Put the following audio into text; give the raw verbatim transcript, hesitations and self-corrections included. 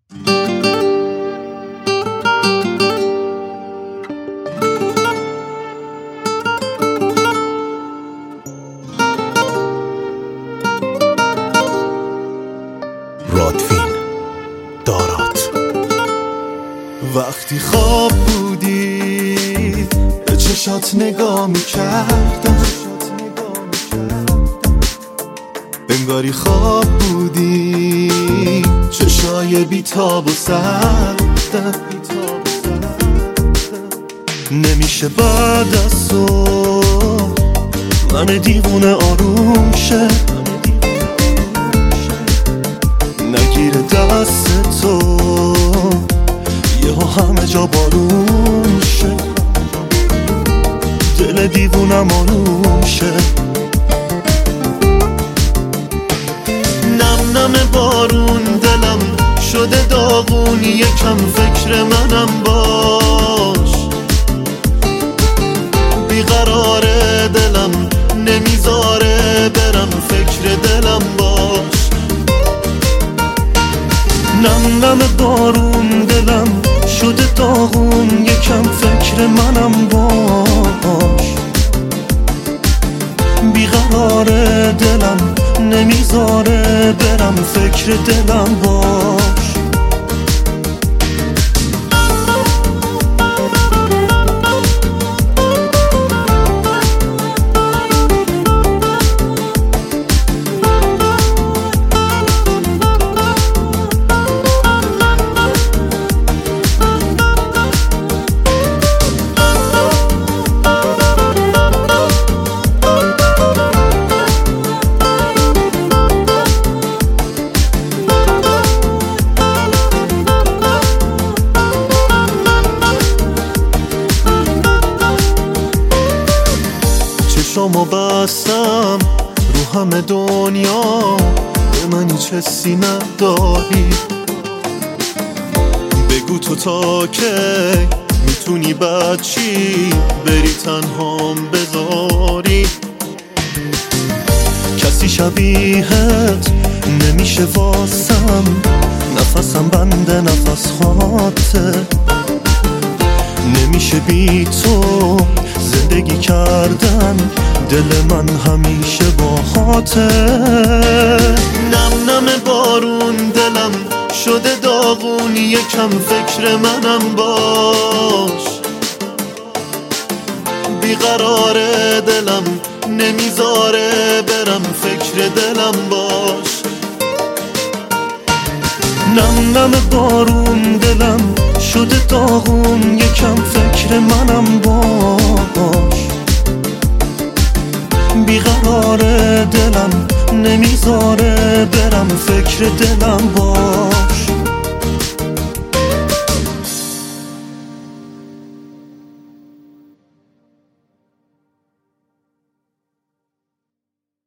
رادفین دارات. وقتی خواب بودی به چشات نگاه میکردم، انگاری خواب بودی چشای بیتاب و سردم. نمیشه بعد از تو من دیوونه آروم شه، نگیره دست تو یهو همه جا بارون شه، دل دیوونم آروم شه. نم نم بارون دلم شده داغون، یکم فکر منم باش. بیقراره دلم نمیذاره برم، فکر دلم باش. نم نم بارون دلم شده داغون، یکم فکر منم باش. بیقراره دلم نمیذاره برم، فکر دلم باش. چشامو بستم رو همه دنیا، به من هیچ حسی نداری. بگو تو تا کی میتونی بچی بری تنهام بذاری. کسی شبیهت نمیشه واسم، نفسم بنده نفس خاطر. نمیشه بی تو زندگی کردن، دل من همیشه با خاطر. نم نم بارون دلم شده داغون، یکم فکر منم باش. بیقراره دلم نمیذاره برم، فکر دلم باش. نم نم بارون دلم شده داغون، یکم فکر منم باش. بیقراره دلم نمیذاره برم، فکر دلم باش.